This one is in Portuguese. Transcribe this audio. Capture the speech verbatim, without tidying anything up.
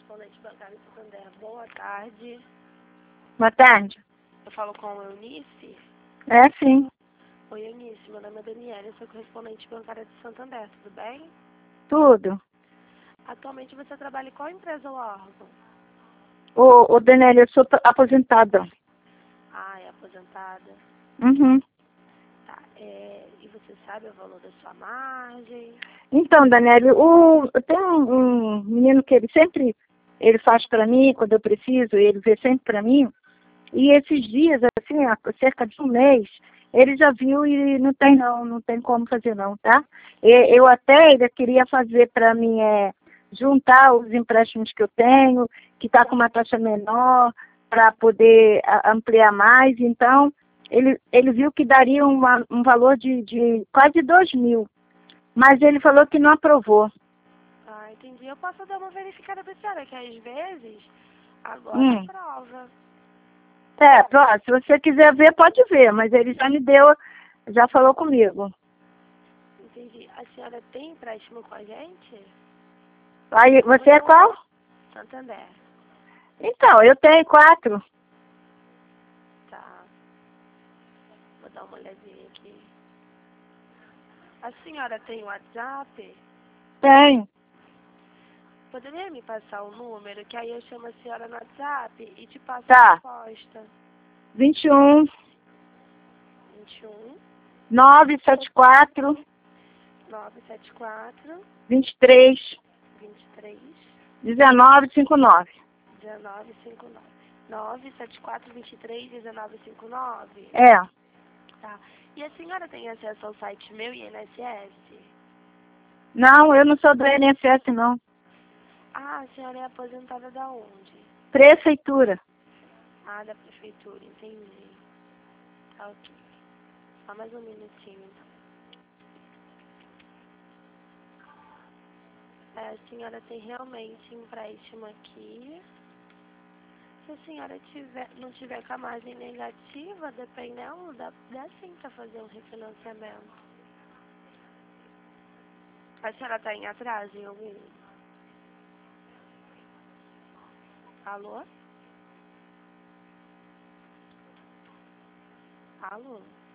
correspondente bancário de Santander. Boa tarde. Boa tarde. Eu falo com a Eunice. É, sim. Oi, Eunice. Meu nome é Daniela, eu sou correspondente bancária de Santander. Tudo bem? Tudo. Atualmente você trabalha em qual empresa ou órgão? Ô, ô Daniela, eu sou aposentada. Ah, é aposentada. Uhum. Tá. É, e você sabe o valor da sua margem? Então, Daniela, o, tem um, um menino que ele sempre ele faz para mim, quando eu preciso, ele vê sempre para mim. E esses dias, assim, há cerca de um mês, ele já viu e não tem não, não tem como fazer não, tá? E, eu até ele queria fazer para mim, é, juntar os empréstimos que eu tenho, que está com uma taxa menor, para poder a, ampliar mais. Então, ele, ele viu que daria uma, um valor de, de quase dois mil. Mas ele falou que não aprovou. Ah, entendi. Eu posso dar uma verificada pra senhora, que às vezes agora Hum. aprova. É, pronto, se você quiser ver, pode ver, mas ele já me deu, já falou comigo. Entendi. A senhora tem empréstimo com a gente? Aí, você é qual? Santander. Então, eu tenho quatro. Tá. Vou dar uma olhadinha aqui. A senhora tem WhatsApp? Tenho. Poderia me passar o número, que aí eu chamo a senhora no WhatsApp e te passo Tá. a resposta. vinte e um, vinte e um, novecentos e setenta e quatro, novecentos e setenta e quatro, vinte e três, vinte e três, dezenove cinquenta e nove. dezenove cinquenta e nove. novecentos e setenta e quatro, vinte e três, dezenove cinquenta e nove? É. Tá. E a senhora tem acesso ao site meu I N S S? Não, eu não sou do I N S S, não. Ah, a senhora é aposentada da onde? Prefeitura. Ah, da prefeitura, entendi. Tá, ok. Só mais um minutinho, então. É, a senhora tem realmente empréstimo aqui. Se a senhora tiver, não tiver com a margem negativa, dependendo, dá, dá sim para fazer um refinanciamento. A senhora está em atraso em algum? Alô? Alô?